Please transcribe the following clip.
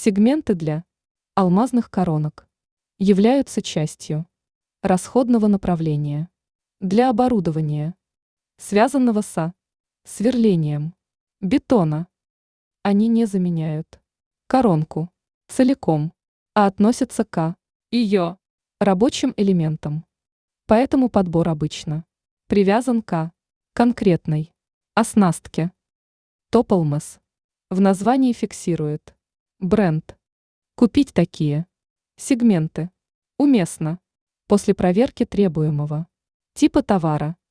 Сегменты для алмазных коронок являются частью расходного направления для оборудования, связанного со сверлением бетона. Они не заменяют коронку целиком, а относятся к ее рабочим элементам. Поэтому подбор обычно привязан к конкретной оснастке. Тополмес в названии фиксирует бренд. Купить такие сегменты уместно после проверки требуемого типа товара